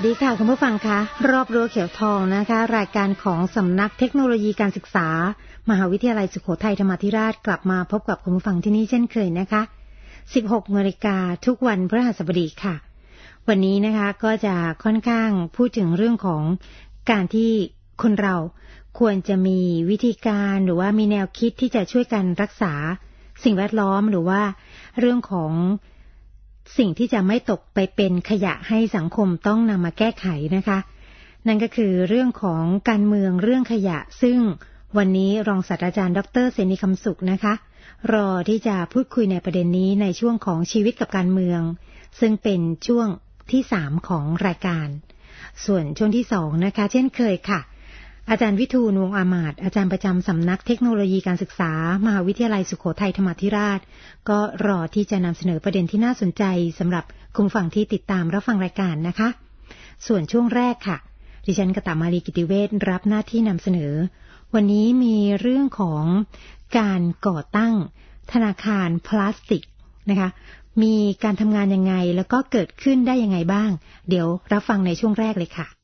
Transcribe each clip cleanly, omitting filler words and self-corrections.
ดีค่ะคุณผู้ฟังคะรอบรั้วเขียวทองนะคะรายการของสำนักเทคโนโลยีการศึกษามหาวิทยาลัยสุโขทัยธรรมาธิราชกลับมาพบกับคุณผู้ฟังที่นี่เช่นเคยนะคะ 16 นาฬิกาทุกวันพฤหัสบดีค่ะวันนี้นะคะก็จะค่อนข้างพูดถึงเรื่องของการที่คนเราควรจะมีวิธีการหรือว่ามีแนวคิดที่จะช่วยกันรักษาสิ่งแวดล้อมหรือว่าเรื่องของสิ่งที่จะไม่ตกไปเป็นขยะให้สังคมต้องนำมาแก้ไขนะคะนั่นก็คือเรื่องของการเมืองเรื่องขยะซึ่งวันนี้รองศาสตราจารย์ดร.เสนีคำสุขนะคะรอที่จะพูดคุยในประเด็นนี้ในช่วงของชีวิตกับการเมืองซึ่งเป็นช่วงที่3ของรายการส่วนช่วงที่2นะคะเช่นเคยค่ะอาจารย์วิทูลวงศ์อามาตย์อาจารย์ประจำสำนักเทคโนโลยีการศึกษามหาวิทยาลัยสุโขทัยธรรมาธิราชก็รอที่จะนำเสนอประเด็นที่น่าสนใจสำหรับคุณผู้ฟังที่ติดตามรับฟังรายการนะคะส่วนช่วงแรกค่ะดิฉันกตมาลีกิติเวชรับหน้าที่นำเสนอวันนี้มีเรื่องของการก่อตั้งธนาคารพลาสติกนะคะมีการทำงานยังไงแล้วก็เกิดขึ้นได้ยังไงบ้างเดี๋ยวรับฟังในช่วงแรกเลยค่ะ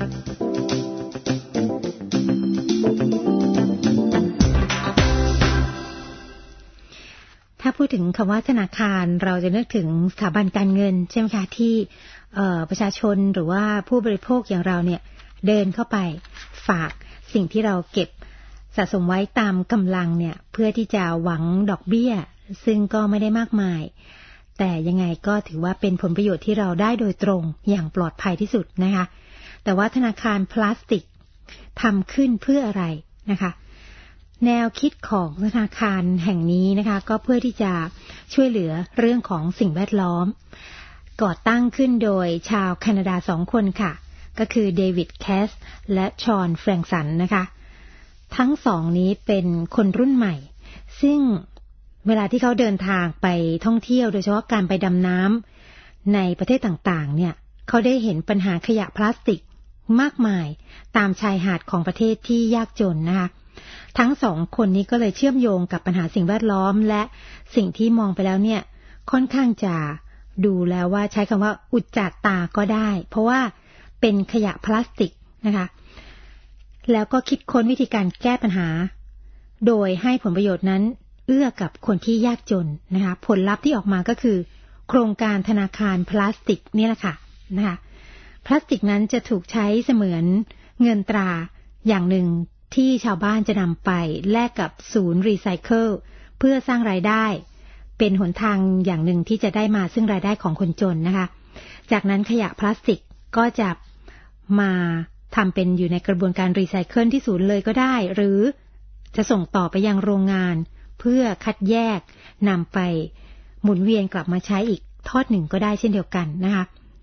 ถ้าพูดถึงคำว่าธนาคารเราจะนึกถึงสถาบันการเงินใช่ไหมคะที่ประชาชนหรือว่าผู้บริโภคอย่างเราเนี่ยเดินเข้าไปฝากสิ่งที่เราเก็บสะสมไว้ตามกำลังเนี่ยเพื่อที่จะหวังดอกเบี้ยซึ่งก็ไม่ได้มากมายแต่ยังไงก็ถือว่าเป็นผลประโยชน์ที่เราได้โดยตรงอย่างปลอดภัยที่สุดนะคะแต่ว่าธนาคารพลาสติกทำขึ้นเพื่ออะไรนะคะแนวคิดของธนาคารแห่งนี้นะคะก็เพื่อที่จะช่วยเหลือเรื่องของสิ่งแวดล้อมก่อตั้งขึ้นโดยชาวแคนาดา2คนค่ะก็คือเดวิดแคสและชอนแฟรงสันนะคะทั้งสองนี้เป็นคนรุ่นใหม่ซึ่งเวลาที่เขาเดินทางไปท่องเที่ยวโดยเฉพาะการไปดำน้ำในประเทศต่างๆเนี่ยเขาได้เห็นปัญหาขยะพลาสติกมากมายตามชายหาดของประเทศที่ยากจนนะคะทั้งสองคนนี้ก็เลยเชื่อมโยงกับปัญหาสิ่งแวดล้อมและสิ่งที่มองไปแล้วเนี่ยค่อนข้างจะดูแล้วว่าใช้คำว่าอุจจาตาก็ได้เพราะว่าเป็นขยะพลาสติกนะคะแล้วก็คิดค้นวิธีการแก้ปัญหาโดยให้ผลประโยชน์นั้นเอื้อกับคนที่ยากจนนะคะผลลัพธ์ที่ออกมาก็คือโครงการธนาคารพลาสติกนี่แหละค่ะนะคะพลาสติกนั้นจะถูกใช้เสมือนเงินตราอย่างหนึ่งที่ชาวบ้านจะนำไปแลกกับศูนย์รีไซเคิลเพื่อสร้างรายได้เป็นหนทางอย่างหนึ่งที่จะได้มาซึ่งรายได้ของคนจนนะคะจากนั้นขยะพลาสติกก็จะมาทำเป็นอยู่ในกระบวนการรีไซเคิลที่ศูนย์เลยก็ได้หรือจะส่งต่อไปยังโรงงานเพื่อคัดแยกนำไปหมุนเวียนกลับมาใช้อีกทอดหนึ่งก็ได้เช่นเดียวกันนะคะ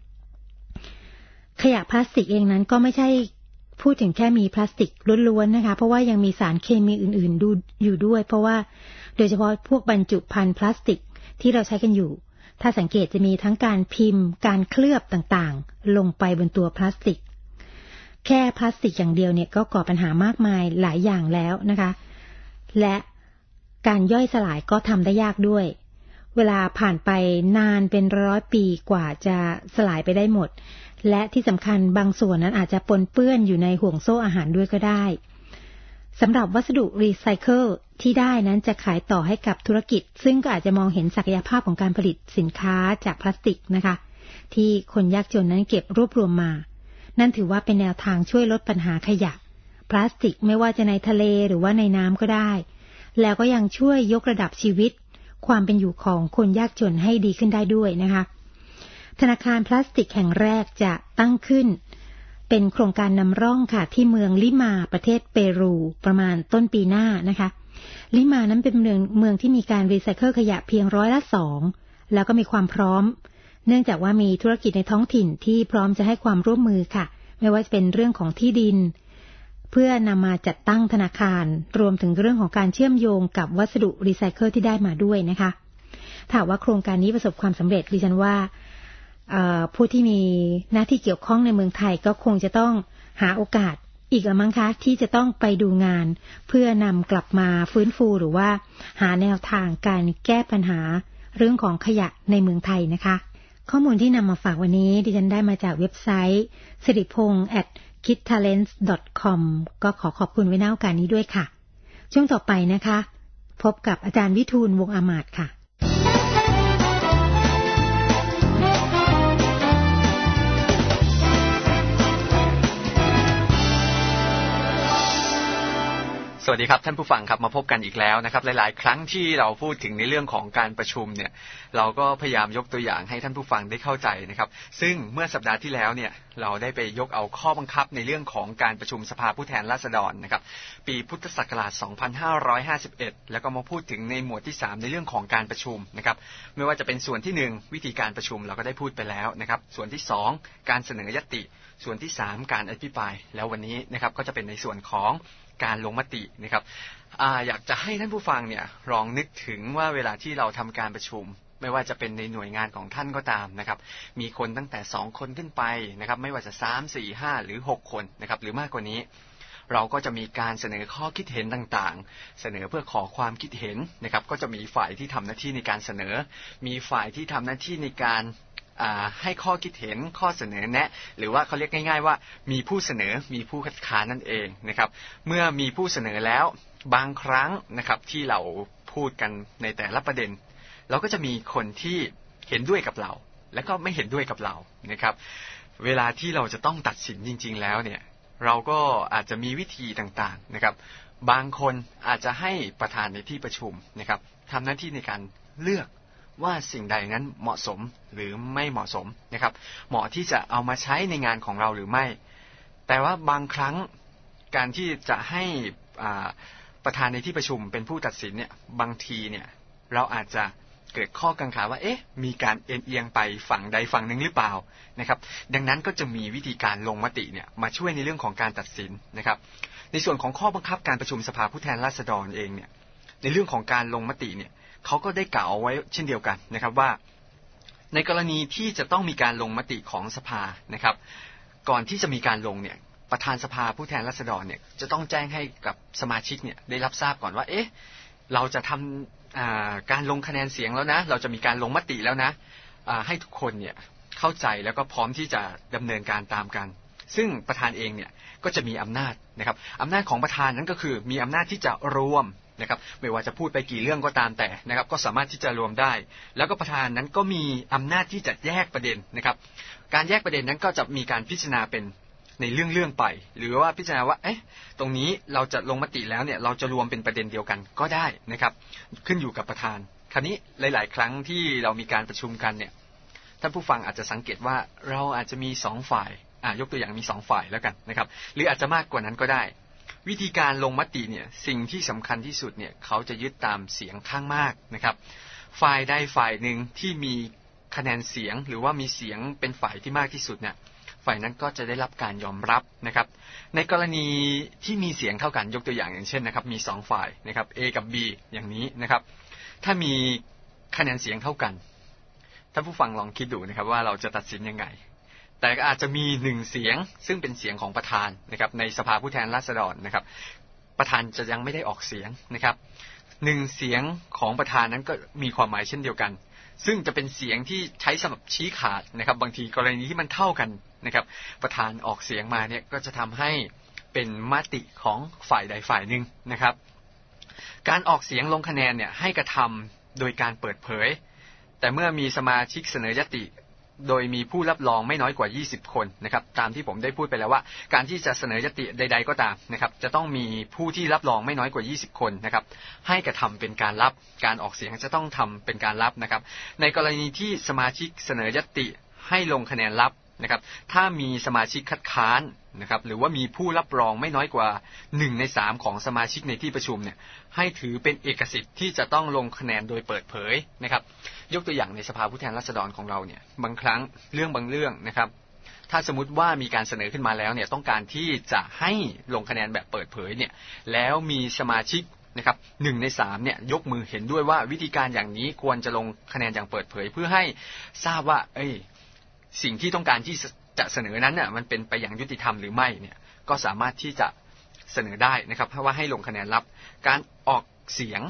ขยะพลาสติกเองนั้นก็ไม่ใช่พูดถึงแค่มีพลาสติกล้วนๆนะคะเพราะว่ายังมีสารเคมีอื่นๆดูอยู่ด้วยเพราะว่าโดยเฉพาะพวกบรรจุภัณฑ์พลาสติกที่เราใช้กันอยู่ถ้าสังเกตจะมีทั้งการพิมพ์การเคลือบต่างๆลงไปบนตัวพลาสติกแค่พลาสติกอย่างเดียวเนี่ยก็ก่อปัญหามากมายหลายอย่างแล้วนะคะและการย่อยสลายก็ทำได้ยากด้วยเวลาผ่านไปนานเป็น100 ปีกว่าจะสลายไปได้หมดและที่สำคัญบางส่วนนั้นอาจจะปนเปื้อนอยู่ในห่วงโซ่อาหารด้วยก็ได้สำหรับวัสดุรีไซเคิลที่ได้นั้นจะขายต่อให้กับธุรกิจซึ่งก็อาจจะมองเห็นศักยภาพของการผลิตสินค้าจากพลาสติกนะคะที่คนยากจนนั้นเก็บรวบรวมมานั่นถือว่าเป็นแนวทางช่วยลดปัญหาขยะพลาสติกไม่ว่าจะในทะเลหรือว่าในน้ำก็ได้แล้วก็ยังช่วยยกระดับชีวิตความเป็นอยู่ของคนยากจนให้ดีขึ้นได้ด้วยนะคะธนาคารพลาสติกแห่งแรกจะตั้งขึ้นเป็นโครงการนำร่องค่ะที่เมืองลิมาประเทศเปรูประมาณต้นปีหน้านะคะลิมานั้นเป็นเมืองที่มีการรีไซเคิลขยะเพียง2%แล้วก็มีความพร้อมเนื่องจากว่ามีธุรกิจในท้องถิ่นที่พร้อมจะให้ความร่วมมือค่ะไม่ว่าจะเป็นเรื่องของที่ดินเพื่อนำมาจัดตั้งธนาคารรวมถึงเรื่องของการเชื่อมโยงกับวัสดุรีไซเคิลที่ได้มาด้วยนะคะถ้าว่าโครงการนี้ประสบความสำเร็จดิฉันว่าผู้ที่มีหน้าที่เกี่ยวข้องในเมืองไทยก็คงจะต้องหาโอกาสอีกมั้งคะที่จะต้องไปดูงานเพื่อนำกลับมาฟื้นฟูหรือว่าหาแนวทางการแก้ปัญหาเรื่องของขยะในเมืองไทยนะคะข้อมูลที่นำมาฝากวันนี้ดิฉันได้มาจากเว็บไซต์ siripong@kidtalents.com ก็ขอบคุณไว้ในโอกาสนี้ด้วยค่ะช่วงต่อไปนะคะพบกับอาจารย์วิทูลย์วงศ์อามาตย์ค่ะสวัสดีครับท่านผู้ฟังครับมาพบกันอีกแล้วนะครับหลายๆครั้งที่เราพูดถึงในเรื่องของการประชุมเนี่ยเราก็พยายามยกตัวอย่างให้ท่านผู้ฟังได้เข้าใจนะครับซึ่งเมื่อสัปดาห์ที่แล้วเนี่ยเราได้ไปยกเอาข้อบังคับในเรื่องของการประชุมสภาผู้แทนราษฎรนะครับปีพุทธศักราช 2551 แล้วก็มาพูดถึงในหมวดที่ 3 ในเรื่องของการประชุมนะครับไม่ว่าจะเป็นส่วนที่ 1 วิธีการประชุมเราก็ได้พูดไปแล้วนะครับส่วนที่ 2 การเสนอญัตติส่วนที่ 3 การอภิปรายแล้ววันนี้นะครับก็จะเป็นในส่วนของการลงมตินะครับอยากจะให้ท่านผู้ฟังเนี่ยลองนึกถึงว่าเวลาที่เราทำการประชุมไม่ว่าจะเป็นในหน่วยงานของท่านก็ตามนะครับมีคนตั้งแต่2คนขึ้นไปนะครับไม่ว่าจะ3 4 5หรือ6คนนะครับหรือมากกว่านี้เราก็จะมีการเสนอข้อคิดเห็นต่างๆเสนอเพื่อขอความคิดเห็นนะครับก็จะมีฝ่ายที่ทำหน้าที่ในการเสนอมีฝ่ายที่ทำหน้าที่ในการให้ข้อคิดเห็นข้อเสนอแนะหรือว่าเขาเรียกง่ายๆว่ามีผู้เสนอมีผู้คัดค้านนั่นเองนะครับเมื่อมีผู้เสนอแล้วบางครั้งนะครับที่เราพูดกันในแต่ละประเด็นเราก็จะมีคนที่เห็นด้วยกับเราและก็ไม่เห็นด้วยกับเรานะครับเวลาที่เราจะต้องตัดสินจริงๆแล้วเนี่ยเราก็อาจจะมีวิธีต่างๆนะครับบางคนอาจจะให้ประธานในที่ประชุมนะครับทำหน้าที่ในการเลือกว่าสิ่งใดนั้นเหมาะสมหรือไม่เหมาะสมนะครับเหมาะที่จะเอามาใช้ในงานของเราหรือไม่แต่ว่าบางครั้งการที่จะให้ประธานในที่ประชุมเป็นผู้ตัดสินเนี่ยบางทีเนี่ยเราอาจจะเกิดข้อกังขาว่าเอ๊ะมีการเอียงไปฝั่งใดฝั่งหนึ่งหรือเปล่านะครับดังนั้นก็จะมีวิธีการลงมติเนี่ยมาช่วยในเรื่องของการตัดสินนะครับในส่วนของข้อบังคับการประชุมสภาผู้แทนราษฎรเองเนี่ยในเรื่องของการลงมติเนี่ยเขาก็ได้กล่าวไว้เช่นเดียวกันนะครับว่าในกรณีที่จะต้องมีการลงมติของสภานะครับก่อนที่จะมีการลงเนี่ยประธานสภาผู้แทนราษฎรเนี่ยจะต้องแจ้งให้กับสมาชิกเนี่ยได้รับทราบก่อนว่าเอ๊ะเราจะทำการลงคะแนนเสียงแล้วนะเราจะมีการลงมติแล้วนะให้ทุกคนเนี่ยเข้าใจแล้วก็พร้อมที่จะดำเนินการตามกันซึ่งประธานเองเนี่ยก็จะมีอำนาจนะครับอำนาจของประธานนั้นก็คือมีอำนาจที่จะรวมนะครับไม่ว่าจะพูดไปกี่เรื่องก็ตามแต่นะครับก็สามารถที่จะรวมได้แล้วก็ประธานนั้นก็มีอำนาจที่จะแยกประเด็นนะครับการแยกประเด็นนั้นก็จะมีการพิจารณาเป็นในเรื่องไปหรือว่าพิจารณาว่าเอ๊ะตรงนี้เราจะลงมติแล้วเนี่ยเราจะรวมเป็นประเด็นเดียวกันก็ได้นะครับขึ้นอยู่กับประธานคราวนี้หลายๆครั้งที่เรามีการประชุมกันเนี่ยท่านผู้ฟังอาจจะสังเกตว่าเราอาจจะมี2ฝ่ายยกตัวอย่างมี2ฝ่ายแล้วกันนะครับหรืออาจจะมากกว่านั้นก็ได้วิธีการลงมติเนี่ยสิ่งที่สำคัญที่สุดเนี่ยเขาจะยึดตามเสียงข้างมากนะครับฝ่ายใดฝ่ายหนึ่งที่มีคะแนนเสียงหรือว่ามีเสียงเป็นฝ่ายที่มากที่สุดเนี่ยฝ่ายนั้นก็จะได้รับการยอมรับนะครับในกรณีที่มีเสียงเท่ากันยกตัวอย่างเช่นนะครับมี2ฝ่ายนะครับ A กับ B อย่างนี้นะครับถ้ามีคะแนนเสียงเท่ากันท่านผู้ฟังลองคิดดูนะครับว่าเราจะตัดสินยังไงแต่ก็อาจจะมี1เสียงซึ่งเป็นเสียงของประธานนะครับในสภาผู้แทนราษฎรนะครับประธานจะยังไม่ได้ออกเสียงนะครับ1เสียงของประธานนั้นก็มีความหมายเช่นเดียวกันซึ่งจะเป็นเสียงที่ใช้สำหรับชี้ขาดนะครับบางทีกรณีที่มันเท่ากันนะครับประธานออกเสียงมาเนี่ยก็จะทำให้เป็นมติของฝ่ายใดฝ่ายหนึ่งนะครับการออกเสียงลงคะแนนเนี่ยให้กระทำโดยการเปิดเผยแต่เมื่อมีสมาชิกเสนอยติโดยมีผู้รับรองไม่น้อยกว่า20คนนะครับตามที่ผมได้พูดไปแล้วว่าการที่จะเสนอยติใดๆก็ตามนะครับจะต้องมีผู้ที่รับรองไม่น้อยกว่า20คนนะครับให้กระทำเป็นการรับการออกเสียงจะต้องทำเป็นการรับนะครับในกรณีที่สมาชิกเสนอยติให้ลงคะแนนรับนะครับถ้ามีสมาชิกคัดค้านนะครับหรือว่ามีผู้รับรองไม่น้อยกว่า1ใน3ของสมาชิกในที่ประชุมเนี่ยให้ถือเป็นเอกสิทธิ์ที่จะต้องลงคะแนนโดยเปิดเผยนะครับยกตัวอย่างในสภาผู้แทนราษฎรของเราเนี่ยบางครั้งบางเรื่องนะครับถ้าสมมติว่ามีการเสนอขึ้นมาแล้วเนี่ยต้องการที่จะให้ลงคะแนนแบบเปิดเผยเนี่ยแล้วมีสมาชิกนะครับ1ใน3เนี่ยยกมือเห็นด้วยว่าวิธีการอย่างนี้ควรจะลงคะแนนอย่างเปิดเผยเพื่อให้ทราบว่าสิ่งที่ต้องการที่จะเสนอนั้นน่ะมันเป็นไปอย่างยุติธรรมหรือไม่เนี่ยก็สามารถที่จะเสนอได้นะครับเพราะว่าให้ลงคะแนนรับการออกเสียง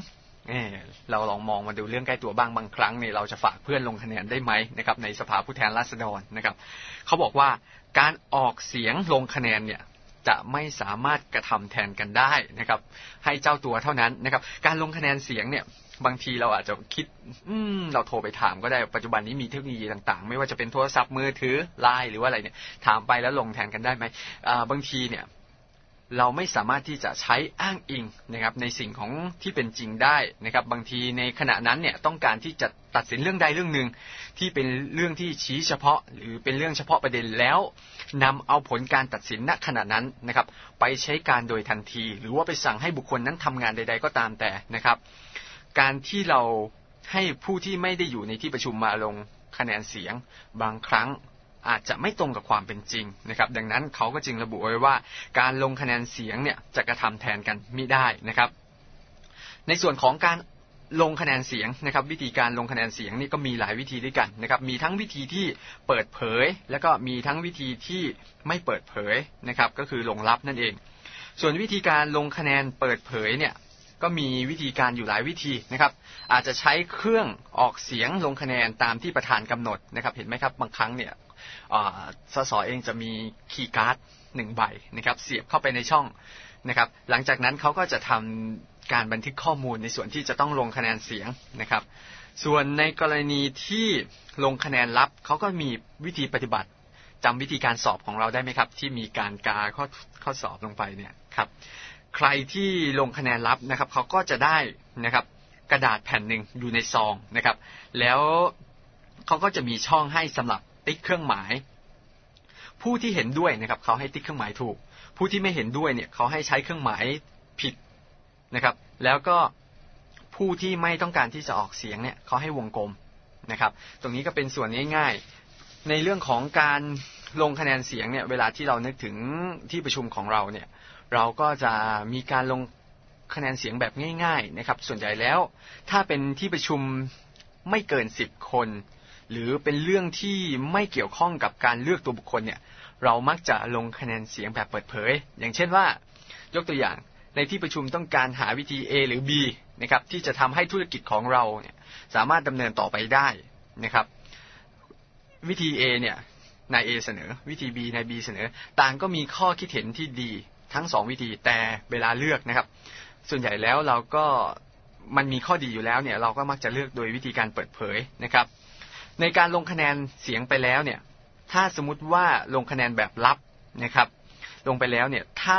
เราลองมองมาดูเรื่องใกล้ตัวบ้างบางครั้งเนี่ยเราจะฝากเพื่อนลงคะแนนได้ไหมนะครับในสภาผู้แทนราษฎรนะครับเขาบอกว่าการออกเสียงลงคะแนนเนี่ยจะไม่สามารถกระทำแทนกันได้นะครับให้เจ้าตัวเท่านั้นนะครับการลงคะแนนเสียงเนี่ยบางทีเราอาจจะคิดเราโทรไปถามก็ได้ปัจจุบันนี้มีเทคโนโลยีต่างๆไม่ว่าจะเป็นโทรศัพท์มือถือ LINE หรือว่าอะไรเนี่ยถามไปแล้วลงแทนกันได้ไหมบางทีเนี่ยเราไม่สามารถที่จะใช้อ้างอิงนะครับในสิ่งของที่เป็นจริงได้นะครับบางทีในขณะนั้นเนี่ยต้องการที่จะตัดสินเรื่องใดเรื่องหนึ่งที่เป็นเรื่องที่ชี้เฉพาะหรือเป็นเรื่องเฉพาะประเด็นแล้วนำเอาผลการตัดสินณขณะนั้นนะครับไปใช้การโดยทันทีหรือว่าไปสั่งให้บุคคลนั้นทำงานใดๆก็ตามแต่นะครับการที่เราให้ผู้ที่ไม่ได้อยู่ในที่ประชุมมาลงคะแนนเสียงบางครั้งอาจจะไม่ตรงกับความเป็นจริงนะครับดังนั้นเขาก็จึงระบุไว้ว่าการลงคะแนนเสียงเนี่ยจะกระทำแทนกันมิได้นะครับในส่วนของการลงคะแนนเสียงนะครับวิธีการลงคะแนนเสียงนี่ก็มีหลายวิธีด้วยกันนะครับมีทั้งวิธีที่เปิดเผยแล้วก็มีทั้งวิธีที่ไม่เปิดเผยนะครับก็คือลงลับนั่นเองส่วนวิธีการลงคะแนนเปิดเผยเนี่ยก็มีวิธีการอยู่หลายวิธีนะครับอาจจะใช้เครื่องออกเสียงลงคะแนนตามที่ประธานกำหนดนะครับเห็นไหมครับบางครั้งเนี่ยสสเองจะมีคีย์การ์ด1ใบนะครับเสียบเข้าไปในช่องนะครับหลังจากนั้นเขาก็จะทำการบันทึกข้อมูลในส่วนที่จะต้องลงคะแนนเสียงนะครับส่วนในกรณีที่ลงคะแนนลับเขาก็มีวิธีปฏิบัติจำวิธีการสอบของเราได้ไหมครับที่มีการกาข้อสอบลงไปเนี่ยครับใครที่ลงคะแนนลับนะครับเขาก็จะได้นะครับกระดาษแผ่นหนึ่งอยู่ในซองนะครับแล้วเขาก็จะมีช่องให้สำหรับติ๊กเครื่องหมายผู้ที่เห็นด้วยนะครับเขาให้ติ๊กเครื่องหมายถูกผู้ที่ไม่เห็นด้วยเนี่ยเขาให้ใช้เครื่องหมายผิดนะครับแล้วก็ผู้ที่ไม่ต้องการที่จะออกเสียงเนี่ยเขาให้วงกลมนะครับตรงนี้ก็เป็นส่วนง่ายๆในเรื่องของการลงคะแนนเสียงเนี่ยเวลาที่เรานึกถึงที่ประชุมของเราเนี่ยเราก็จะมีการลงคะแนนเสียงแบบง่ายๆนะครับส่วนใหญ่แล้วถ้าเป็นที่ประชุมไม่เกิน10คนหรือเป็นเรื่องที่ไม่เกี่ยวข้องกับการเลือกตัวบุคคลเนี่ยเรามักจะลงคะแนนเสียงแบบเปิดเผยอย่างเช่นว่ายกตัวอย่างในที่ประชุมต้องการหาวิธี A หรือ B นะครับที่จะทำให้ธุรกิจของเราเนี่ยสามารถดำเนินต่อไปได้นะครับวิธี A เนี่ยนาย A เสนอวิธี B นาย B เสนอต่างก็มีข้อคิดเห็นที่ดีทั้ง2วิธีแต่เวลาเลือกนะครับส่วนใหญ่แล้วเราก็มันมีข้อดีอยู่แล้วเนี่ยเราก็มักจะเลือกโดยวิธีการเปิดเผยนะครับในการลงคะแนนเสียงไปแล้วเนี่ยถ้าสมมุติว่าลงคะแนนแบบลับนะครับลงไปแล้วเนี่ยถ้า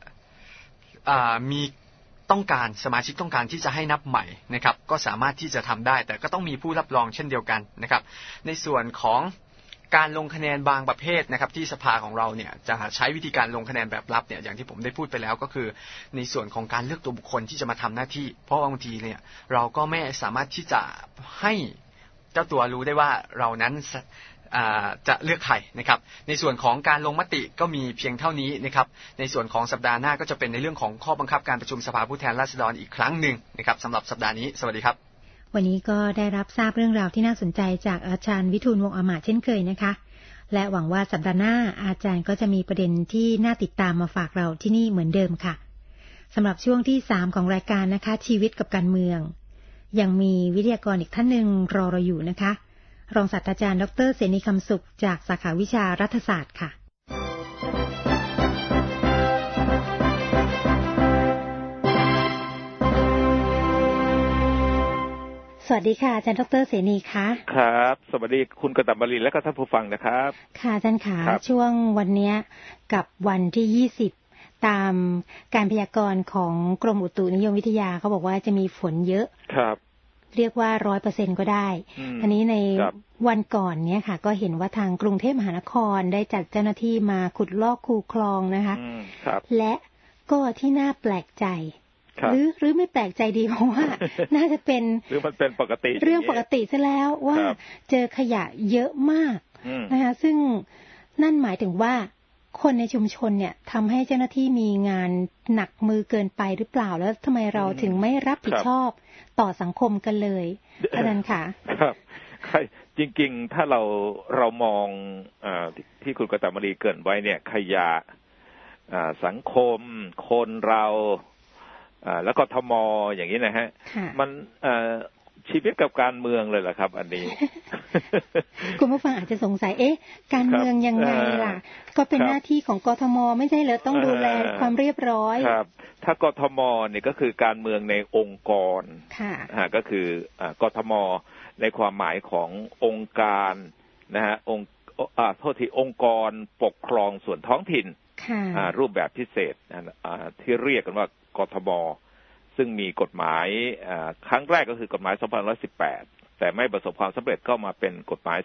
มีต้องการสมาชิกต้องการที่จะให้นับใหม่นะครับก็สามารถที่จะทำได้แต่ก็ต้องมีผู้รับรองเช่นเดียวกันนะครับในส่วนของการลงคะแนนบางประเภทนะครับที่สภาของเราเนี่ยจะใช้วิธีการลงคะแนนแบบลับเนี่ยอย่างที่ผมได้พูดไปแล้วก็คือในส่วนของการเลือกตัวบุคคลที่จะมาทำหน้าที่เพราะบางทีเนี่ยเราก็ไม่สามารถที่จะให้เจ้าตัวรู้ได้ว่าเรานั้นจะเลือกใครนะครับในส่วนของการลงมติก็มีเพียงเท่านี้นะครับในส่วนของสัปดาห์หน้าก็จะเป็นในเรื่องของข้อบังคับการประชุมสภาผู้แทนราษฎรอีกครั้งหนึ่งนะครับสำหรับสัปดาห์นี้สวัสดีครับวันนี้ก็ได้รับทราบเรื่องราวที่น่าสนใจจากอาจารย์วิทูล วงศ์อมาตย์เช่นเคยนะคะและหวังว่าสัปดาห์หน้าอาจารย์ก็จะมีประเด็นที่น่าติดตามมาฝากเราที่นี่เหมือนเดิมค่ะสำหรับช่วงที่3ของรายการนะคะชีวิตกับการเมืองยังมีวิทยากรอีกท่านหนึ่งรอเราอยู่นะคะรองศาสตราจารย์ดร.เสนีคำสุขจากสาขาวิชารัฐศาสตร์ค่ะสวัสดีค่ะอาจารย์ดร.เสนีค่ะครับสวัสดีคุณกตบรินทร์และก็ท่านผู้ฟังนะครับค่ะอาจารย์ค่ะช่วงวันนี้กับวันที่20ตามการพยากรณ์ของกรมอุตุนิยมวิทยาเขาบอกว่าจะมีฝนเยอะครับเรียกว่า 100% ก็ได้อันนี้ในวันก่อนเนี่ยค่ะก็เห็นว่าทางกรุงเทพมหานครได้จัดเจ้าหน้าที่มาขุดลอกคูคลองนะคะและก็ที่น่าแปลกใจหรือไม่แปลกใจดีเพราะว่าน่าจะเป็นหรือมันเป็นปกติเรื่องปกติซะแล้วว่าเจอขยะเยอะมากนะคะซึ่งนั่นหมายถึงว่าคนในชุมชนเนี่ยทำให้เจ้าหน้าที่มีงานหนักมือเกินไปหรือเปล่าแล้วทำไมเราถึงไม่รับผิดชอบต่อสังคมกันเลยอาจารย์ค่ะครับจริงๆถ้าเรามองที่คุณกตมรีเกริ่นไว้เนี่ยขยะสังคมคนเราแล้วกทม.อย่างนี้นะฮะมันชีวิตกับการเมืองเลยเหรอครับอันนี้คุณผู้ฟังอาจจะสงสัยการเมืองยังไงล่ะก็เป็นหน้าที่ของกทม.ไม่ใช่เหรอต้องดูแลความเรียบร้อยครับถ้ากทม.เนี่ยก็คือการเมืองในองค์กรก็คือกทม.ในความหมายขององค์การนะฮะโทษทีองค์กรปกครองส่วนท้องถิ่นรูปแบบพิเศษที่เรียกกันว่ากทม.ซึ่งมีกฎหมายครั้งแรกก็คือกฎหมาย 2518 แต่ไม่ประสบความสำเร็จก็มาเป็นกฎหมาย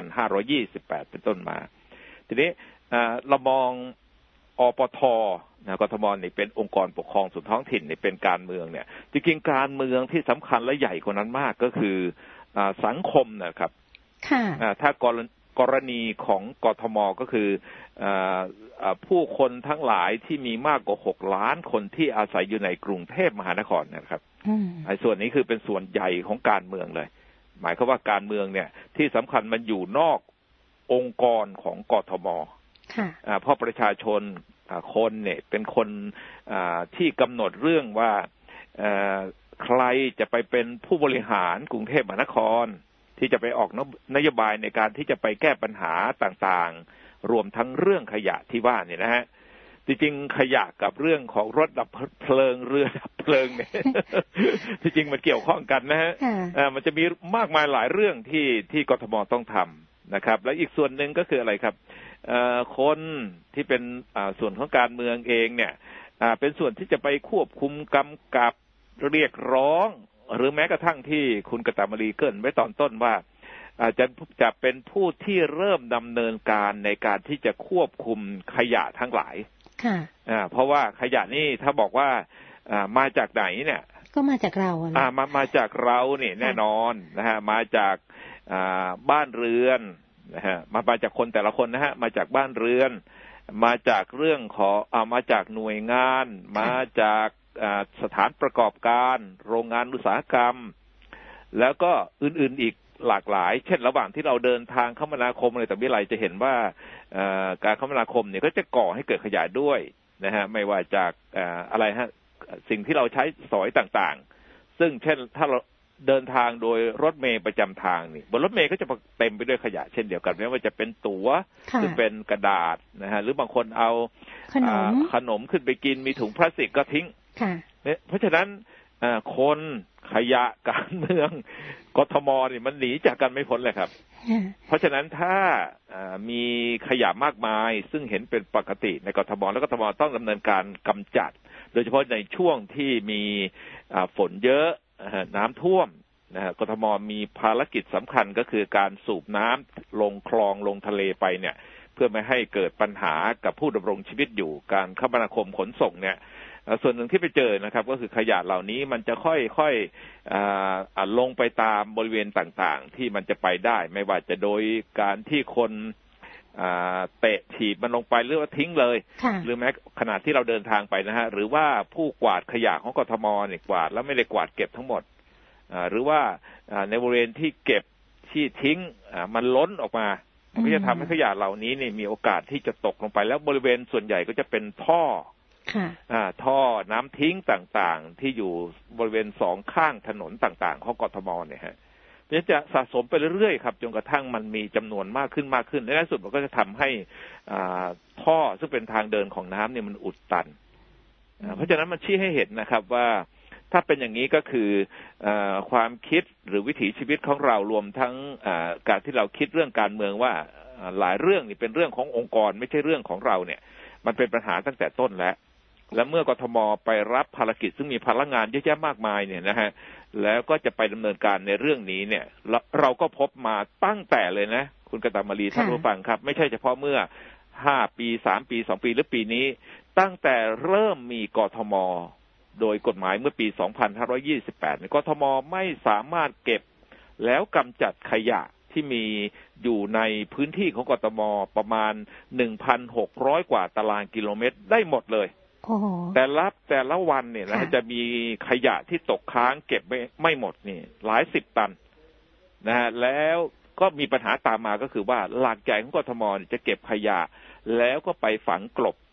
2528 เป็นต้นมาทีนี้เรามองอปท.กทม.นี่เป็นองค์กรปกครองส่วนท้องถิ่นนี่เป็นการเมืองเนี่ยจริงๆการเมืองที่สำคัญและใหญ่กว่านั้นมากก็คือสังคมนะครับถ้ากรณีของกทม.ก็คือผู้คนทั้งหลายที่มีมากกว่า6 ล้านคนที่อาศัยอยู่ในกรุงเทพมหานครนะครับส่วนนี้คือเป็นส่วนใหญ่ของการเมืองเลยหมายความว่าการเมืองเนี่ยที่สำคัญมันอยู่นอกองค์กรของกทม.เพราะประชาชนคนเนี่ยเป็นคนที่กำหนดเรื่องว่าใครจะไปเป็นผู้บริหารกรุงเทพมหานครที่จะไปออกนโยบายในการที่จะไปแก้ปัญหาต่างๆรวมทั้งเรื่องขยะที่ว่าเนี่ยนะฮะจริงๆขยะกับเรื่องของรถดับเพลิงเรือดับเพลิงเนี่ย จริงๆมันเกี่ยวข้องกันนะฮะมันจะมีมากมายหลายเรื่องที่กทม.ต้องทำนะครับและอีกส่วนหนึ่งก็คืออะไรครับคนที่เป็นส่วนของการเมืองเองเนี่ยเป็นส่วนที่จะไปควบคุมกำกับเรียกร้องหรือแม้กระทั่งที่คุณกตมรีเกริ่นไว้ตอนต้นว่าจะเป็นผู้ที่เริ่มดำเนินการในการที่จะควบคุมขยะทั้งหลายเพราะว่าขยะนี่ถ้าบอกว่ามาจากไหนเนี่ยก็มาจากเรามาจากเราเนี่ยแน่นอนนะฮะมาจากบ้านเรือนนะฮะมาจากคนแต่ละคนนะฮะมาจากบ้านเรือนมาจากเรื่องของมาจากหน่วยงานมาจากสถานประกอบการโรงงานอุตสาหกรรมแล้วก็อื่นๆอีกหลากหลายเช่นระหว่างที่เราเดินทางคมนาคมอะไรต่างๆจะเห็นว่าการคมนาคมเนี่ยก็จะก่อให้เกิดขยะด้วยนะฮะไม่ว่าจากอะไรฮะสิ่งที่เราใช้สอยต่างๆซึ่งเช่นถ้าเราเดินทางโดยรถเมล์ประจำทางนี่บนรถเมล์ก็จะเต็มไปด้วยขยะเช่นเดียวกันไม่ว่าจะเป็นตั๋วหรือเป็นกระดาษนะฮะหรือบางคนเอาขนมขึ้นไปกินมีถุงพลาสติกก็ทิ้งเพราะฉะนั้นคนขยะการเมืองกทม.นี่มันหนีจากกันไม่พ้นเลยครับเพราะฉะนั้นถ้ามีขยะมากมายซึ่งเห็นเป็นปกติในกทม.แล้วกทม.ต้องดำเนินการกำจัดโดยเฉพาะในช่วงที่มีฝนเยอะน้ำท่วมนะฮะกทม.มีภารกิจสำคัญก็คือการสูบน้ำลงคลองลงทะเลไปเนี่ยเพื่อไม่ให้เกิดปัญหากับผู้ดำรงชีวิตอยู่การคมนาคมขนส่งเนี่ยส่วนหนึ่งที่ไปเจอนะครับก็คือขยะเหล่านี้มันจะค่อยๆลงไปตามบริเวณต่างๆที่มันจะไปได้ไม่ว่าจะโดยการที่คนเตะถีบมันลงไปหรือว่าทิ้งเลยหรือแม้ขณะที่เราเดินทางไปนะฮะหรือว่าผู้กวาดขยะของกทม.เนี่ยกวาดแล้วไม่ได้กวาดเก็บทั้งหมดหรือว่าในบริเวณที่เก็บที่ทิ้งมันล้นออกมาก็จะทำให้ขยะเหล่านี้เนี่ยมีโอกาสที่จะตกลงไปแล้วบริเวณส่วนใหญ่ก็จะเป็นท่อน้ำทิ้งต่างๆที่อยู่บริเวณ2ข้างถนนต่างๆของกทม.เนี่ยฮะจะสะสมไปเรื่อยๆครับจนกระทั่งมันมีจำนวนมากขึ้นในที่สุดมันก็จะทำให้ท่อซึ่งเป็นทางเดินของน้ำเนี่ยมันอุดตันเพราะฉะนั้นมันชี้ให้เห็นนะครับว่าถ้าเป็นอย่างนี้ก็คือความคิดหรือวิถีชีวิตของเรารวมทั้งการที่เราคิดเรื่องการเมืองว่าหลายเรื่องนี่เป็นเรื่องขององค์กรไม่ใช่เรื่องของเราเนี่ยมันเป็นปัญหาตั้งแต่ต้นแล้วและเมื่อกทม.ไปรับภารกิจซึ่งมีพลังงานเยอะแยะมากมายเนี่ยนะฮะแล้วก็จะไปดำเนินการในเรื่องนี้เนี่ยเราก็พบมาตั้งแต่เลยนะคุณกตมรีท่านผู้ฟังครับไม่ใช่เฉพาะเมื่อ5 ปี3 ปี2 ปีหรือปีนี้ตั้งแต่เริ่มมีกทม.โดยกฎหมายเมื่อปี 2528 กทม.ไม่สามารถเก็บแล้วกำจัดขยะที่มีอยู่ในพื้นที่ของกทม.ประมาณ 1,600 กว่าตารางกิโลเมตรได้หมดเลยแต่ละวันเนี่ยนะจะมีขยะที่ตกค้างเก็บไม่หมดนี่หลาย10 ตันนะฮะแล้วก็มีปัญหาตามมาก็คือว่าหลักใหญ่ของกทม.จะเก็บขยะแล้วก็ไปฝังกลบ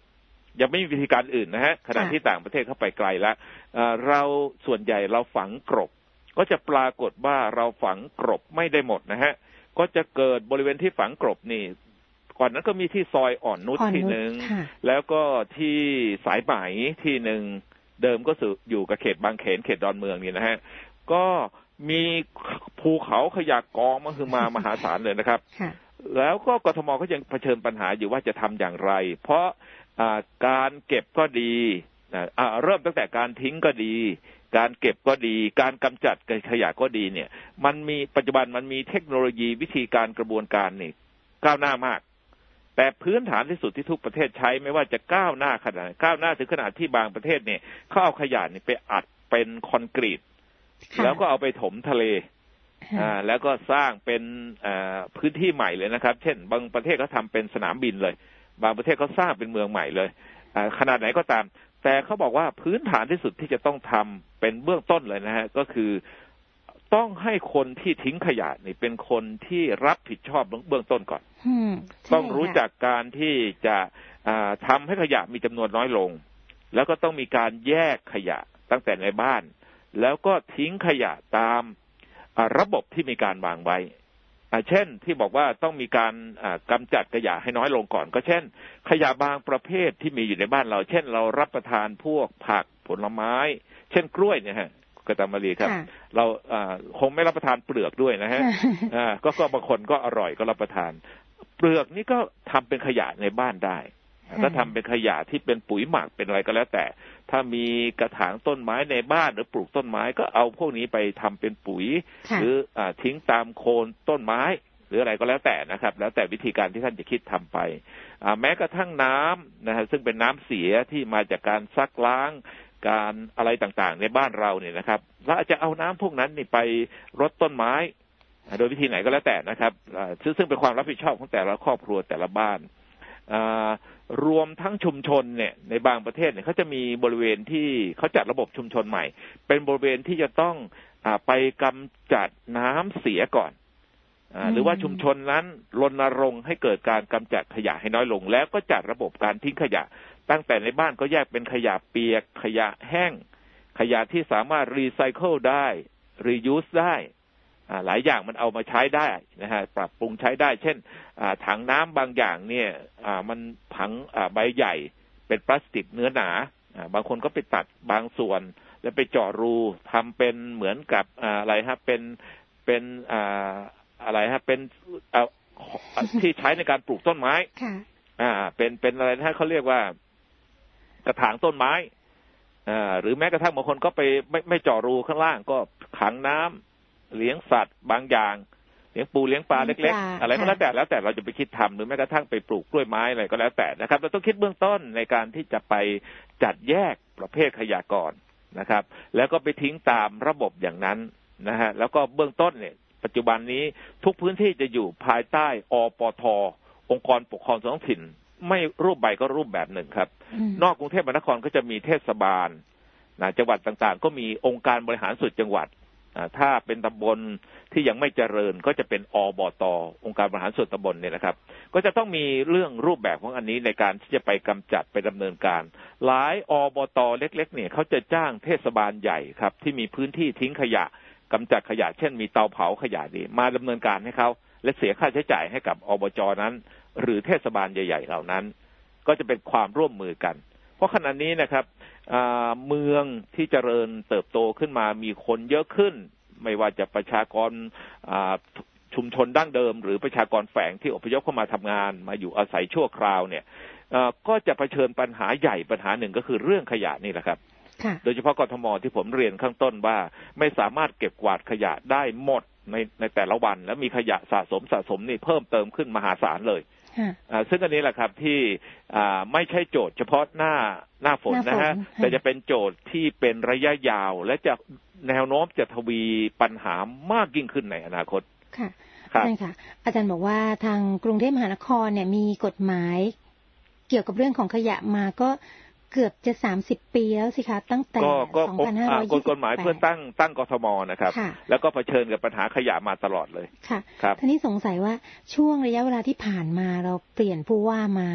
ยังไม่มีวิธีการอื่นนะฮะขณะที่ต่างประเทศเข้าไปไกลแล้วเราส่วนใหญ่เราฝังกลบก็จะปรากฏว่าเราฝังกลบไม่ได้หมดนะฮะก็จะเกิดบริเวณที่ฝังกลบนี่ก่อนนั้นก็มีที่ซอยอ่อนนุชที่หนึ่งแล้วก็ที่สายไหมที่หนึ่งเดิมก็อยู่กับเขตบางเขนเขตดอนเมืองนี่นะฮะก็มีภูเขาขยะกองมาคือมหาศาลเลยนะครับแล้วก็กทมก็ยังเผชิญปัญหาอยู่ว่าจะทำอย่างไรเพราะการเก็บก็ดีเริ่มตั้งแต่การทิ้งก็ดีการเก็บก็ดีการกำจัดขยะก็ดีเนี่ยมันมีปัจจุบันมันมีเทคโนโลยีวิธีการกระบวนการนี่ก้าวหน้ามากแต่พื้นฐานที่สุดที่ทุกประเทศใช้ไม่ว่าจะก้าวหน้าขนาดก้าวหน้าถึงขนาดที่บางประเทศเนี่ยเขาเอาขยะนี่ไปอัดเป็นคอนกรีตแล้วก็เอาไปถมทะเลแล้วก็สร้างเป็นพื้นที่ใหม่เลยนะครับเช่นบางประเทศเขาทำเป็นสนามบินเลยบางประเทศเขาสร้างเป็นเมืองใหม่เลยขนาดไหนก็ตามแต่เขาบอกว่าพื้นฐานที่สุดที่จะต้องทำเป็นเบื้องต้นเลยนะฮะก็คือต้องให้คนที่ทิ้งขยะนี่เป็นคนที่รับผิดชอบเบื้องต้นก่อนต้องรู้จักการที่จะทำให้ขยะมีจำนวนน้อยลงแล้วก็ต้องมีการแยกขยะตั้งแต่ในบ้านแล้วก็ทิ้งขยะตามระบบที่มีการวางไว้เช่นที่บอกว่าต้องมีการกำจัดขยะให้น้อยลงก่อนก็เช่นขยะบางประเภทที่มีอยู่ในบ้านเราเช่นเรารับประทานพวกผักผลไม้เช่นกล้วยเนี่ยฮะกตมรีครับเราคงไม่รับประทานเปลือกด้วยนะฮะก็บางคนก็อร่อยก็รับประทานเปลือกนี่ก็ทำเป็นขยะในบ้านได้ก็ทำเป็นขยะที่เป็นปุ๋ยหมักเป็นอะไรก็แล้วแต่ถ้ามีกระถางต้นไม้ในบ้านหรือปลูกต้นไม้ก็เอาพวกนี้ไปทำเป็นปุ๋ยหรือทิ้งตามโคนต้นไม้หรืออะไรก็แล้วแต่นะครับแล้วแต่วิธีการที่ท่านจะคิดทำไปแม้กระทั่งน้ำนะฮะซึ่งเป็นน้ำเสียที่มาจากการซักล้างการอะไรต่างๆในบ้านเราเนี่ยนะครับเราอาจจะเอาน้ำพวกนั้นนี่ไปรดต้นไม้โดยวิธีไหนก็แล้วแต่นะครับซึ่งเป็นความรับผิดชอบของแต่ละครอบครัวแต่ละบ้านรวมทั้งชุมชนเนี่ยในบางประเทศเนี่ยเขาจะมีบริเวณที่เขาจัดระบบชุมชนใหม่เป็นบริเวณที่จะต้องไปกำจัดน้ำเสียก่อนหรือว่าชุมชนนั้นรณรงค์ให้เกิดการกำจัดขยะให้น้อยลงแล้วก็จัดระบบการทิ้งขยะตั้งแต่ในบ้านก็แยกเป็นขยะเปียกขยะแห้งขยะที่สามารถรีไซเคิลได้รียูสได้หลายอย่างมันเอามาใช้ได้นะฮะปรับปรุงใช้ได้เช่นถังน้ำบางอย่างเนี่ยมันถังใบใหญ่เป็นพลาสติกเนื้อหนาบางคนก็ไปตัดบางส่วนแล้วไปเจาะรูทำเป็นเหมือนกับอะไรฮะเป็นอะไรฮะเป็นที่ใช้ในการปลูกต้นไม้เป็นอะไรนะเขาเรียกว่ากระถางต้นไม้หรือแม้กระทั่งบางคนก็ไปไม่เจาะรูข้างล่างก็ขังน้ำเลี้ยงสัตว์บางอย่างเลี้ยงปูเลี้ยงปลาเล็กๆอะไรก็แล้วแต่เราจะไปคิดทำหรือแม้กระทั่งไปปลูกกล้วยไม้อะไรก็แล้วแต่นะครับเราต้องคิดเบื้องต้นในการที่จะไปจัดแยกประเภทขยะก่อนนะครับแล้วก็ไปทิ้งตามระบบอย่างนั้นนะฮะแล้วก็เบื้องต้นเนี่ยปัจจุบันนี้ทุกพื้นที่จะอยู่ภายใต้องค์กรปกครองท้องถิ่นไม่รูปใบก็รูปแบบหนึ่งครับนอกกรุงเทพมหานครก็จะมีเทศบาลจังหวัดต่างๆก็มีองค์การบริหารส่วนจังหวัดถ้าเป็นตำบลที่ยังไม่เจริญก็จะเป็นอบต.องค์การบริหารส่วนตำบลเนี่ยนะครับก็จะต้องมีเรื่องรูปแบบของอันนี้ในการที่จะไปกำจัดไปดำเนินการหลายอบต.เล็กๆเนี่ยเขาจะจ้างเทศบาลใหญ่ครับที่มีพื้นที่ทิ้งขยะกำจัดขยะเช่นมีเตาเผาขยะนี่มาดำเนินการให้เขาและเสียค่าใช้จ่ายให้กับอบจ.นั้นหรือเทศบาลใหญ่ๆเหล่านั้นก็จะเป็นความร่วมมือกันเพราะขณะนี้นะครับเมืองที่เจริญเติบโตขึ้นมามีคนเยอะขึ้นไม่ว่าจะประชากรชุมชนดั้งเดิมหรือประชากรแฝงที่อพยพเข้ามาทำงานมาอยู่อาศัยชั่วคราวเนี่ยก็จะเผชิญปัญหาใหญ่ปัญหาหนึ่งก็คือเรื่องขยะนี่แหละครับโดยเฉพาะกทม.ที่ผมเรียนข้างต้นว่าไม่สามารถเก็บกวาดขยะได้หมดในแต่ละวันแล้วมีขยะสะสมนี่เพิ่มเติมขึ้นมหาศาลเลยซึ่งอันนี้แหละครับที่ไม่ใช่โจทย์เฉพาะหน้าฝนนะฮะแต่จะเป็นโจทย์ที่เป็นระยะยาวและจะแนวโน้มจะทวีปัญหามากยิ่งขึ้นในอนาคตค่ะใช่ค่ะอาจารย์บอกว่าทางกรุงเทพมหานครเนี่ยมีกฎหมายเกี่ยวกับเรื่องของขยะมาก็เกือบจะ30 ปีแล้วสิคะตั้งแต่2528 กฎหมายเพื่อตั้งกทม.นะครับแล้วก็เผชิญกับปัญหาขยะมาตลอดเลยค่ะครับทีนี้สงสัยว่าช่วงระยะเวลาที่ผ่านมาเราเปลี่ยนผู้ว่ามา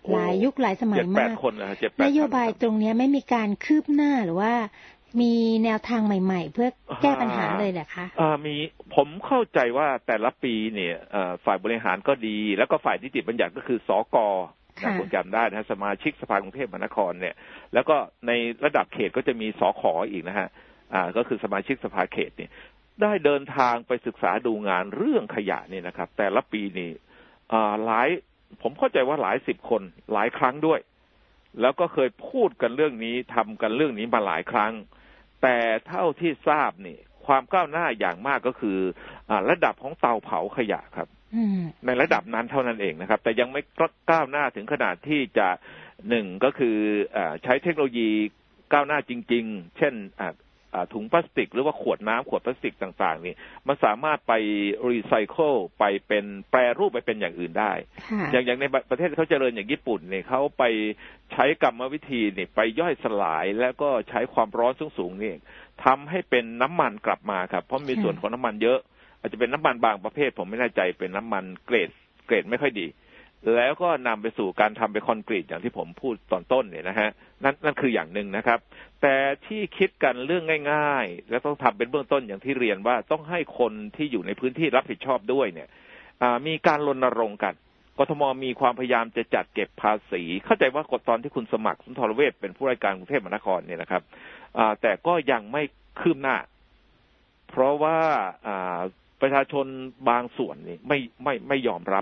หลายยุคหลายสมัยมากนโยบายตรงนี้ไม่มีการคืบหน้าหรือว่ามีแนวทางใหม่ๆเพื่อแก้ปัญหาเลยแหละคะมีผมเข้าใจว่าแต่ละปีเนี่ยฝ่ายบริหารก็ดีแล้วก็ฝ่ายนิติบัญญัติก็คือสก.ผมจำได้นะสมาชิกสภากรุงเทพมหานครเนี่ยแล้วก็ในระดับเขตก็จะมีสข.อีกนะฮะก็คือสมาชิกสภาเขตเนี่ยได้เดินทางไปศึกษาดูงานเรื่องขยะนี่นะครับแต่ละปีนี่ผมเข้าใจว่าหลายสิบคนหลายครั้งด้วยแล้วก็เคยพูดกันเรื่องนี้ทำกันเรื่องนี้มาหลายครั้งแต่เท่าที่ทราบนี่ความก้าวหน้าอย่างมากก็คือระดับของเตาเผาขยะครับในระดับนั้นเท่านั้นเองนะครับแต่ยังไม่ก้าวหน้าถึงขนาดที่จะหนึ่งก็คือใช้เทคโนโลยีก้าวหน้าจริงๆเช่นถุงพลาสติกหรือว่าขวดน้ำขวดพลาสติกต่างๆนี่มันสามารถไปรีไซเคิลไปเป็นแปรรูปไปเป็นอย่างอื่นได้อย่างในประเทศเขาเจริญอย่างญี่ปุ่นเนี่ยเขาไปใช้กรรมวิธีนี่ไปย่อยสลายแล้วก็ใช้ความร้อนสูงๆนี่ทำให้เป็นน้ำมันกลับมาครับเพราะมีส่วนของน้ำมันเยอะอาจจะเป็นน้ำมันบางประเภทผมไม่แน่ใจเป็นน้ำมันเกรดไม่ค่อยดีแล้วก็นำไปสู่การทำเป็นคอนกรีตอย่างที่ผมพูดตอนต้นเนี่ยนะฮะนั่นคืออย่างหนึ่งนะครับแต่ที่คิดกันเรื่องง่ายๆและต้องทำเป็นเบื้องต้นอย่างที่เรียนว่าต้องให้คนที่อยู่ในพื้นที่รับผิดชอบด้วยเนี่ยมีการรณรงค์กันกทมมีความพยายามจะจัดเก็บภาษีเข้าใจว่ากฎตอนที่คุณสมัครสุนทรเวชเป็นผู้ราชการกรุงเทพมหานครเนี่ยนะครับแต่ก็ยังไม่คืบหน้าเพราะว่าประชาชนบางส่วนนี่ไม่ยอมรับ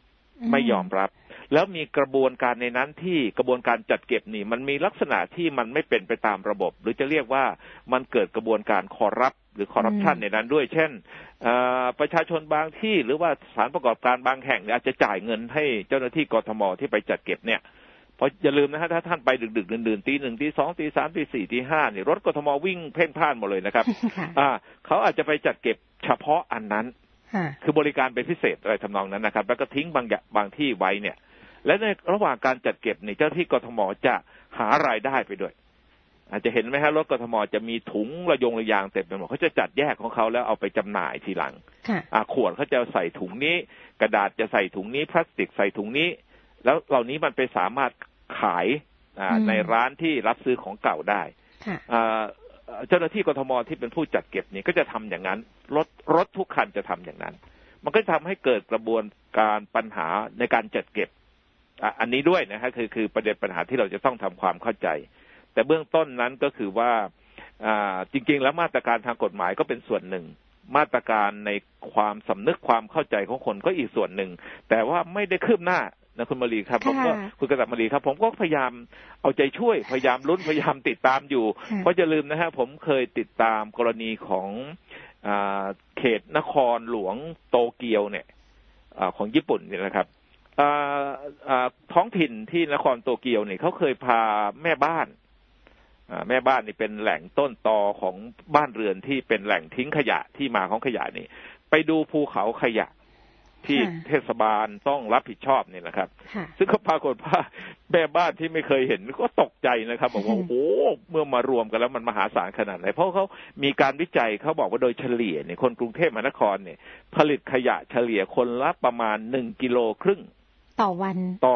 แล้วมีกระบวนการในนั้นที่กระบวนการจัดเก็บนี่มันมีลักษณะที่มันไม่เป็นไปตามระบบหรือจะเรียกว่ามันเกิดกระบวนการคอร์รัปหรือคอร์รัปชันในนั้นด้วยเช่นประชาชนบางที่หรือว่าสถานประกอบการบางแห่งอาจจะจ่ายเงินให้เจ้าหน้าที่กทมที่ไปจัดเก็บเนี่ยเพราะอย่าลืมนะฮะถ้าท่านไปดึกๆดื่นๆตี 1 ตี 2 ตี 3 ตี 4 ตี 5นี่รถกทมวิ่งเพ่นพ่านหมดเลยนะครับ เขาอาจจะไปจัดเก็บเฉพาะอันนั้นคือบริการเป็นพิเศษอะไรทำนองนั้นนะครับแล้วก็ทิ้งบางที่ไว้เนี่ยและในระหว่างการจัดเก็บนี่เจ้าที่กทมจะหารายได้ไปด้วยอาจจะเห็นไหมฮะรถกทมจะมีถุงระยางเต็มไปหมดเขาจะจัดแยกของเขาแล้วเอาไปจำหน่ายทีหลังขวดเขาจะใส่ถุงนี้กระดาษจะใส่ถุงนี้พลาสติกใส่ถุงนี้แล้วเหล่านี้มันไปสามารถขายในร้านที่รับซื้อของเก่าได้เจ้าหน้าที่กทมที่เป็นผู้จัดเก็บนี่ก็จะทำอย่างนั้นรถทุกคันจะทำอย่างนั้นมันก็ทำให้เกิดกระบวนการปัญหาในการจัดเก็บอันนี้ด้วยนะฮะคือประเด็นปัญหาที่เราจะต้องทำความเข้าใจแต่เบื้องต้นนั้นก็คือว่าจริงๆแล้วมาตรการทางกฎหมายก็เป็นส่วนหนึ่งมาตรการในความสำนึกความเข้าใจของคนก็อีกส่วนหนึ่งแต่ว่าไม่ได้คืบหน้านะคุณมารีครับผมก็คุณกษัตริย์มารีครับผมก็พยายามเอาใจช่วยพยายามลุ้นพยายามติดตามอยู่เพราะอย่าลืมนะฮะผมเคยติดตามกรณีของเขตนครหลวงโตเกียวเนี่ยของญี่ปุ่นเนี่ยนะครับท้องถิ่นที่นครโตเกียวเนี่ยเขาเคยพาแม่บ้านนี่เป็นแหล่งต้นตอของบ้านเรือนที่เป็นแหล่งทิ้งขยะที่มาของขยะนี่ไปดูภูเขาขยะที่เทศบาลต้องรับผิดชอบนี่นะครับซึ่งก็ปรากฏว่าแม่บ้านที่ไม่เคยเห็นก็ตกใจนะครับบอกว่าโอ้โหเมื่อมารวมกันแล้วมันมหาศาลขนาดไหนเพราะเขามีการวิจัยเขาบอกว่าโดยเฉลี่ยเนี่ยคนกรุงเทพมหานครเนี่ยผลิตขยะเฉลี่ยคนละประมาณ1.5 กิโลต่อวัน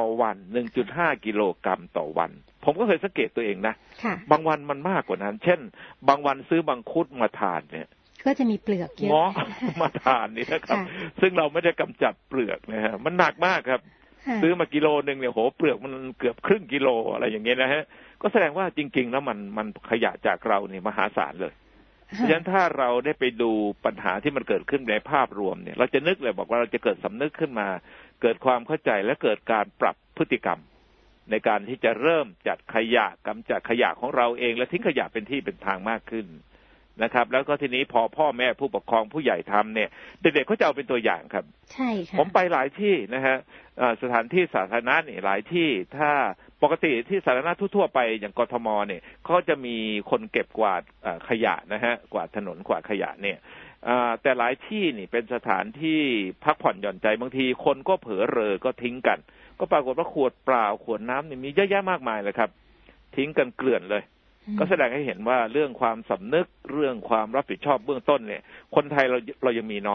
1.5 กิโลกรัมต่อวันผมก็เคยสังเกตตัวเองนะบางวันมันมากกว่านั้นเช่นบางวันซื้อมังคุดมาทานเนี่ยก็จะมีเปลือกเยอะเงาะมาทานนี่นะครับซึ่งเราไม่ได้กำจัดเปลือกนะฮะมันหนักมากครับซื้อมากิโลนึงเนี่ยโหเปลือกมันเกือบครึ่งกิโลอะไรอย่างเงี้ยนะฮะก็แสดงว่าจริงๆแล้วมันขยะจากเราเนี่ยมหาศาลเลยเพราะฉะนั้นถ้าเราได้ไปดูปัญหาที่มันเกิดขึ้นในภาพรวมเนี่ยเราจะนึกเลยบอกว่าเราจะเกิดสำนึกขึ้นมาเกิดความเข้าใจและเกิดการปรับพฤติกรรมในการที่จะเริ่มจัดขยะกำจัดขยะของเราเองและทิ้งขยะเป็นที่เป็นทางมากขึ้นนะครับแล้วก็ทีนี้พอพ่อแม่ผู้ปกครองผู้ใหญ่ทำเนี่ยเด็กๆเขาจะเอาเป็นตัวอย่างครับใช่ค่ะผมไปหลายที่นะฮะสถานที่สาธารณะนี่หลายที่ถ้าปกติที่สาธารณะทั่วๆไปอย่างกทมเนี่ยเขาจะมีคนเก็บกวาดขยะนะฮะกวาดถนนกวาดขยะเนี่ยแต่หลายที่นี่เป็นสถานที่พักผ่อนหย่อนใจบางทีคนก็เผลอเรอก็ทิ้งกันก็ปรากฏว่าขวดเปล่าขวดน้ำนี่มีเยอะแยะมากมายเลยครับทิ้งกันเกลื่อนเลยก็แสดงให้เห็นว่าเรื่องความสำนึกเรื่องความรับผิดชอบเบื้องต้นเนี่ยคนไทยเรายังมีน้อย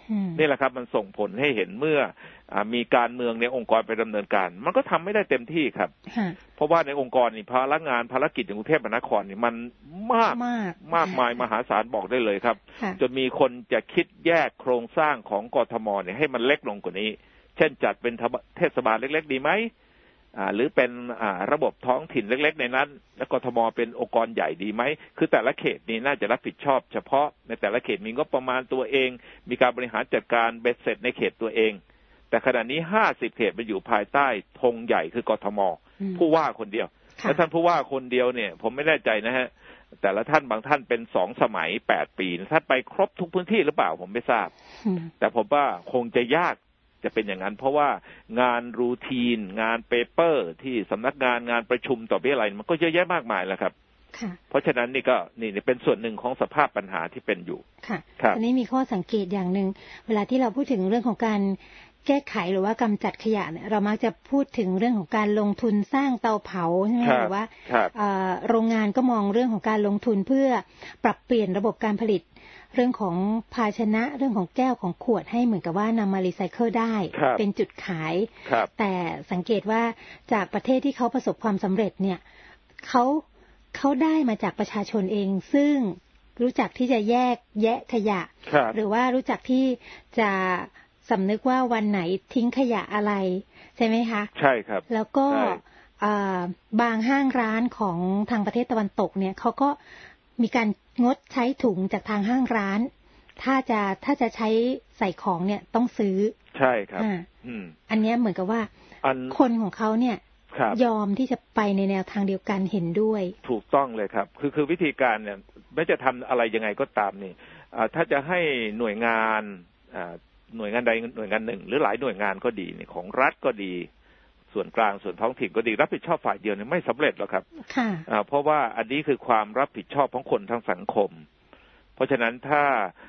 นี่แหละครับมันส่งผลให้เห็นเมื่อมีการเมืองในองค์กรไปดำเนินการมันก็ทำไม่ได้เต็มที่ครับเพราะว่าในองค์กรนี่ภารกิจของกรุงเทพมหานครนี่มันมากมายมหาศาลบอกได้เลยครับจนมีคนจะคิดแยกโครงสร้างของกทมเนี่ยให้มันเล็กลงกว่านี้เช่นจัดเป็นเทศบาลเล็กๆดีไหมหรือเป็นระบบท้องถิ่นเล็กๆในนั้นแล้วกทมเป็นองค์กรใหญ่ดีไหมคือแต่ละเขตนี้น่าจะรับผิดชอบเฉพาะในแต่ละเขตมีงบประมาณตัวเองมีการบริหารจัดการเบ็ดเสร็จในเขตตัวเองแต่ขณะนี้50เขตมันอยู่ภายใต้ธงใหญ่คือกทมผู้ว่าคนเดียวและท่านผู้ว่าคนเดียวเนี่ยผมไม่แน่ใจนะฮะแต่ละท่านบางท่านเป็น2 สมัย8 ปีท่านไปครบทุกพื้นที่หรือเปล่าผมไม่ทราบแต่ผมว่าคงจะยากจะเป็นอย่างนั้นเพราะว่างานรูทีนงานเปเปอร์ที่สำนักงานประชุมต่อไปอะไรมันก็เยอะแยะมากมายแล้วครับเพราะฉะนั้นนี่ก็นี่เป็นส่วนหนึ่งของสภาพปัญหาที่เป็นอยู่ค่ะอันนี้มีข้อสังเกตอย่างหนึ่งเวลาที่เราพูดถึงเรื่องของการแก้ไขหรือว่ากำจัดขยะเนี่ยเรามักจะพูดถึงเรื่องของการลงทุนสร้างเตาเผาใช่ไหมหรือว่าโรงงานก็มองเรื่องของการลงทุนเพื่อปรับเปลี่ยนระบบการผลิตเรื่องของภาชนะเรื่องของแก้วของขวดให้เหมือนกับว่านำมารีไซเคิลได้เป็นจุดขายแต่สังเกตว่าจากประเทศที่เขาประสบความสำเร็จเนี่ยเขาได้มาจากประชาชนเองซึ่งรู้จักที่จะแยะขยะหรือว่ารู้จักที่จะสำนึกว่าวันไหนทิ้งขยะอะไรใช่ไหมคะใช่ครับแล้วก็บางห้างร้านของทางประเทศตะวันตกเนี่ยเขาก็มีการงดใช้ถุงจากทางห้างร้านถ้าจะใช้ใส่ของเนี่ยต้องซื้อใช่ครับอันนี้เหมือนกับว่าคนของเขาเนี่ยยอมที่จะไปในแนวทางเดียวกันเห็นด้วยถูกต้องเลยครับคือวิธีการเนี่ยไม่จะทำอะไรยังไงก็ตามนี่ถ้าจะให้หน่วยงานใดหน่วยงานหนึ่งหรือหลายหน่วยงานก็ดีเนี่ยของรัฐก็ดีส่วนกลางส่วนท้องถิ่นก็ดีรับผิดชอบฝ่ายเดียวเนี่ยไม่สำเร็จหรอกครับเพราะว่าอันนี้คือความรับผิดชอบของคนทั้งสังคมเพราะฉะนั้นถ้า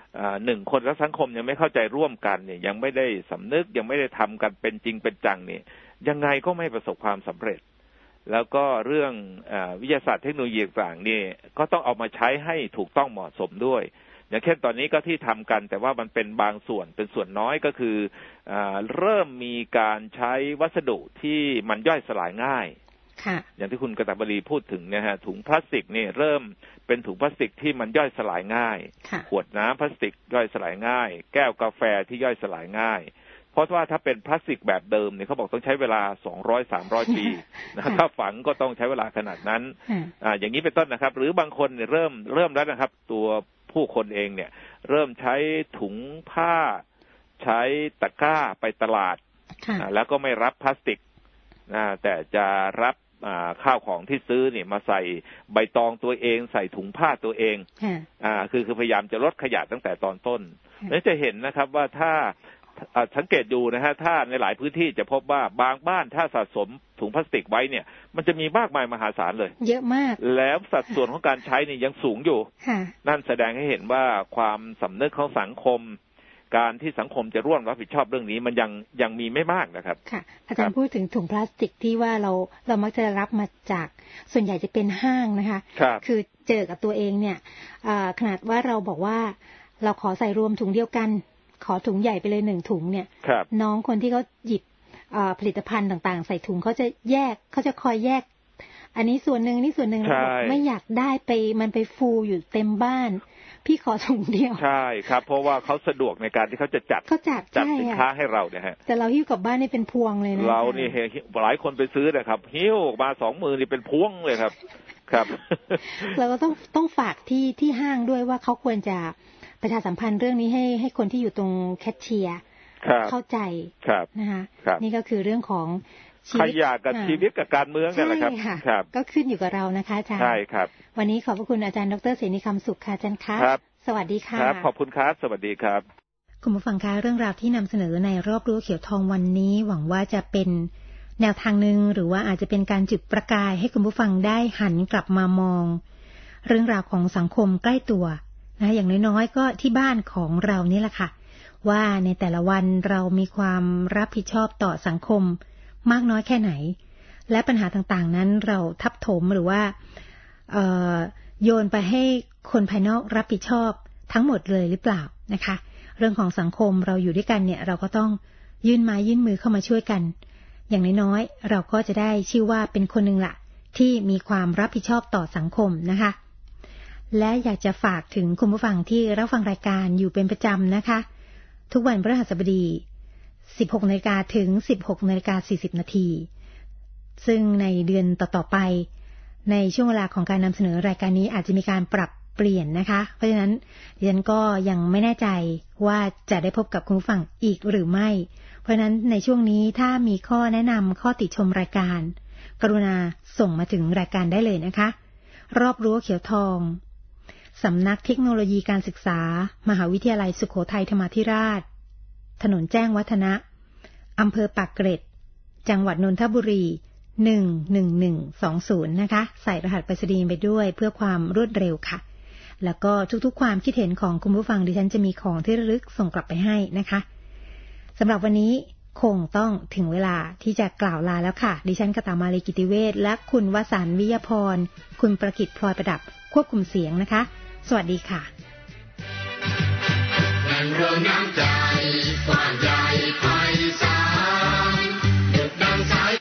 1 คนทั้งสังคมยังไม่เข้าใจร่วมกันเนี่ยยังไม่ได้สำนึกยังไม่ได้ทำกันเป็นจริงเป็นจังเนี่ยยังไงก็ไม่ประสบความสำเร็จแล้วก็เรื่องวิทยาศาสตร์เทคโนโลยีต่างๆนี่ก็ต้องเอามาใช้ให้ถูกต้องเหมาะสมด้วยอย่างเช่นตอนนี้ก็ที่ทำกันแต่ว่ามันเป็นบางส่วนเป็นส่วนน้อยก็คือเริ่มมีการใช้วัสดุที่มันย่อยสลายง่ายอย่างที่คุณกตบดีพูดถึงนะฮะถุงพลาสติกนี่เริ่มเป็นถุงพลาสติกที่มันย่อยสลายง่ายขวดน้ำพลาสติกย่อยสลายง่ายแก้วกาแฟที่ย่อยสลายง่ายเพราะว่าถ้าเป็นพลาสติกแบบเดิมเนี่ยเขาบอกต้องใช้เวลา 200-300 ปีนะถ้าฝังก็ต้องใช้เวลาขนาดนั้นอย่างนี้เป็นต้นนะครับหรือบางคนเนี่ยเริ่มแล้วนะครับตัวผู้คนเองเนี่ยเริ่มใช้ถุงผ้าใช้ตะกร้าไปตลาดแล้วก็ไม่รับพลาสติกแต่จะรับข้าวของที่ซื้อเนี่ยมาใส่ใบตองตัวเองใส่ถุงผ้าตัวเองคือพยายามจะลดขยะตั้งแต่ตอนต้นแล้วจะเห็นนะครับว่าถ้าสังเกตดูนะฮะถ้าในหลายพื้นที่จะพบว่าบางบ้านถ้าสะสมถุงพลาสติกไว้เนี่ยมันจะมีมากมายมหาศาลเลยเยอะมากแล้วสัดส่วนของการใช้นี่ยังสูงอยู่นั่นแสดงให้เห็นว่าความสำนึกของสังคมการที่สังคมจะร่วมรับผิดชอบเรื่องนี้มันยังมีไม่มากนะครับค่ะอาจารย์พูดถึงถุงพลาสติกที่ว่าเรามักจะรับมาจากส่วนใหญ่จะเป็นห้างนะคะคือเจอกับตัวเองเนี่ยขนาดว่าเราบอกว่าเราขอใส่รวมถุงเดียวกันขอถุงใหญ่ไปเลย1 ถุงเนี่ยน้องคนที่เขาหยิบผลิตภัณฑ์ต่างๆใส่ถุงเขาจะคอยแยกอันนี้ส่วนหนึ่งนี่ส่วนหนึ่งไม่อยากได้ไปมันไปฟูอยู่เต็มบ้านพี่ขอถุงเดียวใช่ครับเพราะว่าเขาสะดวกในการที่เขาจะจัดสินค้าให้เราเนี่ยฮะแต่เราหิ้วกลับบ้านนี่เป็นพวงเลยนะเรานี่หลายคนไปซื้อนะครับหิ้วมา2 มือนี่เป็นพวงเลยครับครับเราก็ต้องฝากที่ห้างด้วยว่าเขาควรจะประชาสัมพันธ์เรื่องนี้ให้คนที่อยู่ตรงแคชเชียร์เข้าใจนะคะนี่ก็คือเรื่องของขยะกับชีวิตกับการเมืองนี่แหละครับก็ขึ้นอยู่กับเรานะคะอาจารย์ใช่ครับวันนี้ขอบพระคุณอาจารย์ดร.เสนีคำสุขค่ะอาจารย์คะสวัสดีค่ะครับขอบคุณครับสวัสดีครับคุณผู้ฟังคะเรื่องราวที่นำเสนอในรอบรั้วเขียวทองวันนี้หวังว่าจะเป็นแนวทางนึงหรือว่าอาจจะเป็นการจุดประกายให้คุณผู้ฟังได้หันกลับมามองเรื่องราวของสังคมใกล้ตัวนะอย่างน้อยๆก็ที่บ้านของเรานี่แหละค่ะว่าในแต่ละวันเรามีความรับผิดชอบต่อสังคมมากน้อยแค่ไหนและปัญหาต่างๆนั้นเราทับถมหรือว่าโยนไปให้คนภายนอกรับผิดชอบทั้งหมดเลยหรือเปล่านะคะเรื่องของสังคมเราอยู่ด้วยกันเนี่ยเราก็ต้องยื่นไม้ยื่นมือเข้ามาช่วยกันอย่างน้อยๆเราก็จะได้ชื่อว่าเป็นคนหนึ่งละที่มีความรับผิดชอบต่อสังคมนะคะและอยากจะฝากถึงคุณผู้ฟังที่รับฟังรายการอยู่เป็นประจำนะคะทุกวันพฤหัสบดี 16:00 นถึง 16:40 นซึ่งในเดือนต่อๆไปในช่วงเวลาของการนำเสนอรายการนี้อาจจะมีการปรับเปลี่ยนนะคะเพราะฉะนั้นดิฉันก็ยังไม่แน่ใจว่าจะได้พบกับคุณผู้ฟังอีกหรือไม่เพราะฉะนั้นในช่วงนี้ถ้ามีข้อแนะนำข้อติชมรายการกรุณาส่งมาถึงรายการได้เลยนะคะรอบรั้วเขียวทองสำนักเทคโนโลยีการศึกษามหาวิทยาลัยสุโขทัยธรรมาธิราชถนนแจ้งวัฒนะอำเภอปากเกร็ดจังหวัดนนทบุรี11120นะคะใส่รหัสไปรษณีย์ไปด้วยเพื่อความรวดเร็วค่ะแล้วก็ทุกๆความคิดเห็นของคุณผู้ฟังดิฉันจะมีของที่ระลึกส่งกลับไปให้นะคะสำหรับวันนี้คงต้องถึงเวลาที่จะกล่าวลาแล้วค่ะดิฉันกตมาลีกิติเวชและคุณวสันต์วิยพรคุณประกิตพลอยประดับควบคุมเสียงนะคะสวัสดีค่ะ